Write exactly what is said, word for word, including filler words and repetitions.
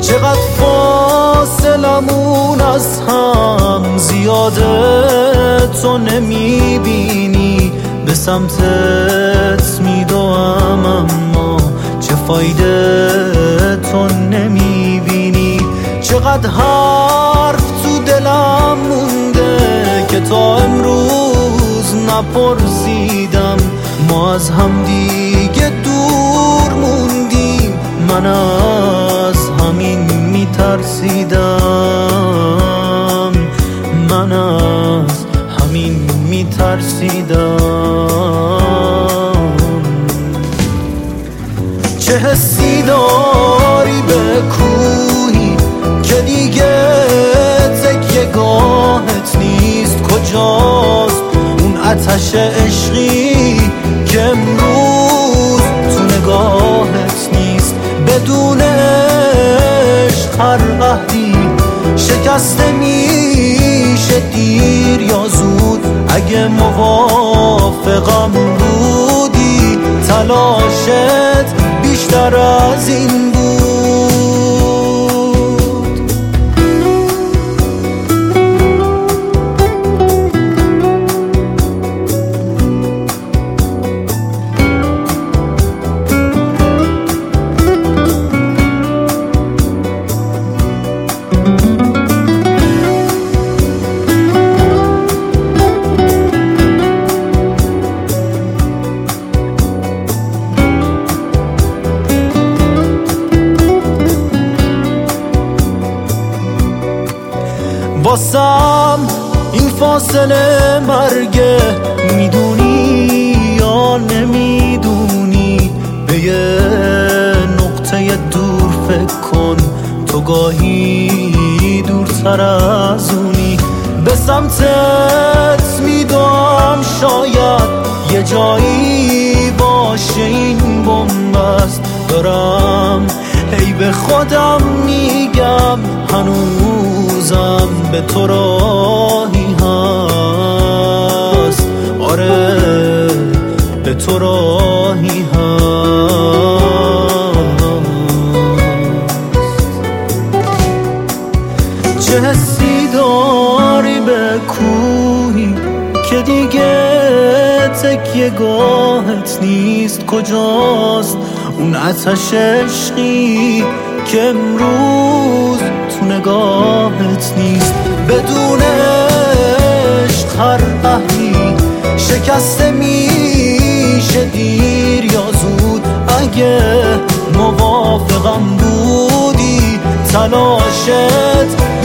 چقدر فاصلمون از هم زیاده، تو نمیبینی به سمتت میدوام اما چه فایده تو نمیبینی. چقدر حرف تو دلم مونده که تا امروز نپرسیدم. ما از هم دیگه دور موندیم، من از همین میترسیدم، من از همین میترسیدم. چه حسی داری به کوهی که دیگه تکیه گاهت نیست؟ کجاست اون آتش عشقی که امروز تو نگاهت نیست؟ بدون عشق هر عهدی شکسته میشه دیر یا زود. اگه موافقم بودی تلاشت بیشتر از این بود. واسم این فاصله مرگه، میدونی یا نمیدونی؟ به یه نقطه دور فکر کن، تو گاهی دورتر از اونی. به سمتت میدوام شاید یه جایی باشه این بنبست. دارم هی به خودم میگم هنوزم به تو راهی هست. آره به تو راهی هست. چه حسی داری به کوهی که دیگه تکیه گاهت نیست؟ کجاست اون آتش عشقی که امروز تو نگاهت نیست؟ بدون عشق هر عهدی شکسته میشه دیر یا زود. اگه موافقم بودی تلاشت